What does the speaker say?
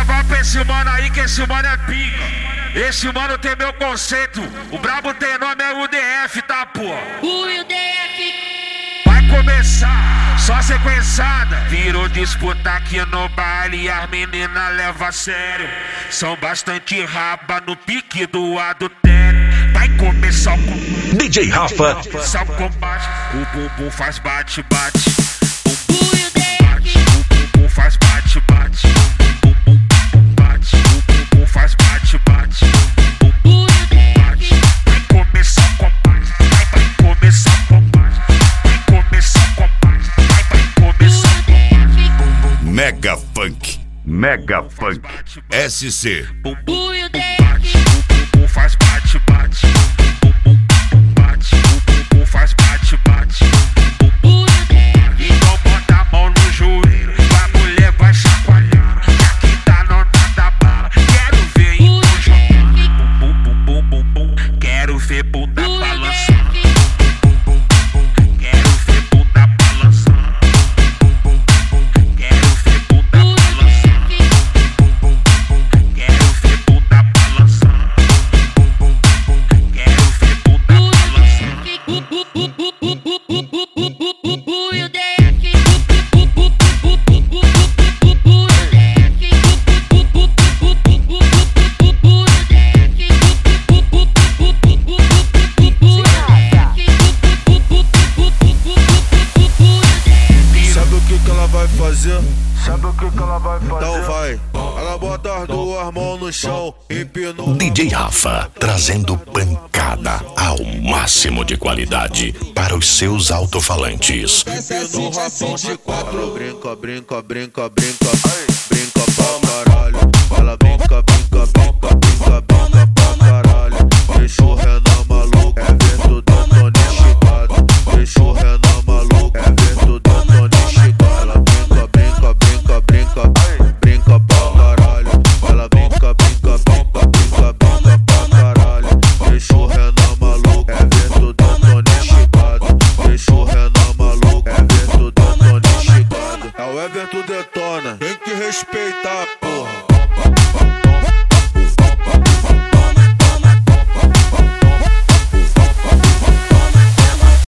gravar pra esse mano aí, que esse mano é pica. Esse mano tem meu conceito. O brabo tem nome, é o UDF, tá, pô? O UDF. Vai começar, só sequenciada. Virou disputa aqui no baile e as meninas levam a sério. São bastante raba no pique do adultério. Vai começar o combate. DJ Rafa. Começar o combate. O bumbum faz bate-bate. O UDF. O bumbum faz bate-bate. O bumbum bate. O bumbum faz bate-bate. O UDF. Vai começar o combate. Vai começar o combate. Vai começar o combate. Vai começar o combate. Mega Funk. Mega Funk. SC. O UDF. O bumbum faz bate-bate. O bumbum bate. O bumbum faz bate-bate. O UDF. Então bota a mão no joelho, a mulher vai chacoalhando. Que aqui tá não nada bala. Quero ver então jogar. Bum bum bum bum bum. Quero ver bunda balançando. Quero ver bunda balançando. Quero ver bunda balançando. Quero ver bunda balançando. Quero ver bunda balançando. Sabe o que ela vai fazer? Sabe o que ela vai fazer? Então vai. Ela bota as duas mãos no chão, empinou. DJ Rafa, trazendo pancada ao máximo de qualidade para os seus alto-falantes. Empinou o rapão de quatro. Ela brinca, brinca, brinca, brinca. Brinca pra caralho. Ela brinca, brinca, brinca, brinca, brinca pra caralho. Deixa o Renan maluco, é ver tudo Tony chegado. Deixa o Renan maluco, é ver tudo Tony chegado. Ela brinca, brinca, brinca, brinca, brinca pra caralho. Ela brinca, brinca, brinca, brinca, brinca pra caralho. Deixa o Renan maluco, é ver tudo Tony chegado. Deixa o Renan maluco, é ver tudo Tony chegado. É o Everton detona, tem que respeitar, porra.